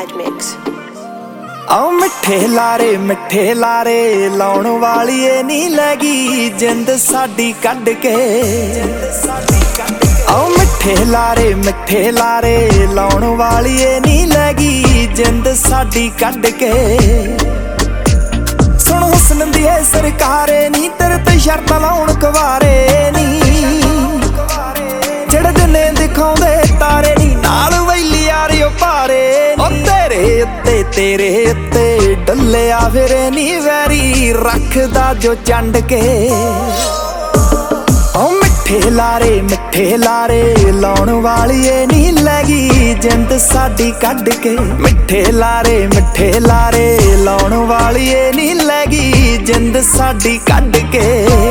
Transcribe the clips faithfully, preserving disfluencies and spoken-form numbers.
Mad Mix। आओ मिठे लारे मिठे लारे लाउण वालीए नी लगी जिंद साडी कढ के। आओ मिठे लारे मिठे लारे लाउण वालीए नी लगी जिंद साडी कढ के। सुन हुस्न दी है सरकारे नी तेरे ते शर्त लाउण कवारे नी जेड़े दिने दिखाउंदे तारे नी नाल वैली यारियो पारे। ओ तेरे उत्ते तेरे उत्ते डल्लिया फिर नी वैरी रखदा जो चंड के। ओ मिठे लारे मिठे लारे लाउण वालीए नी लगी जिंद साडी कढ के। मिठे लारे मिठे लारे लाउण वालीए नी लगी जिंद साडी कढ के।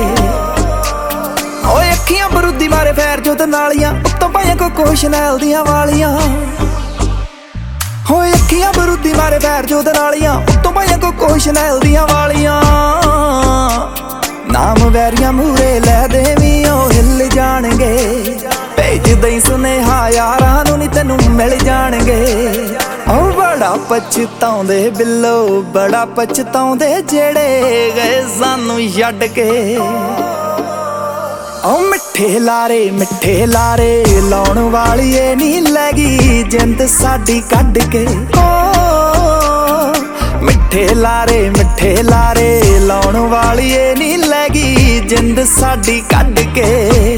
ओए अखियां बरूदी मारे फैर जोत नालियां उत्तों पाइयां कोको शनैल दियां वालियां। होए अखियां बरूदी मारे फैर जोत नालियां उत्तों पाइयां कोको शनैल दियां वालियां। नाम वैरियां मूरे लै देवीं ओ हिल जाणगे भेज दई सुनेहा यारां नूं नी तैनूं मिल जाणगे। ओ बड़ा पछताउंदे बिल्लो बड़ा पछताउंदे जेड़े गए सानूं छड्ड के। ओ मिठे लारे मिठे लारे लाउण वालीए नी लगी जिंद साडी कढ के। ओ मिठे लारे मिठे लारे लाउण वालीए नी लगी जिंद साडी कढ के।